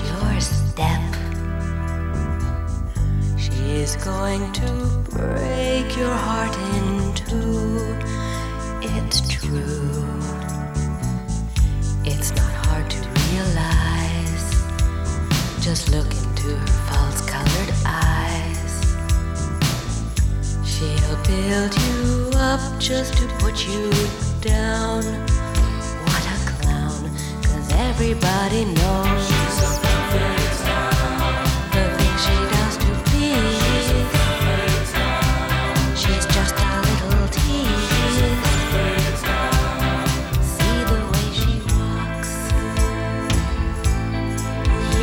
your step. She's going to break your heart in two. It's true. It's not hard to realize. Just look into her false-colored eyes. She'll build you up just to put you down. What a clown, 'cause everybody knows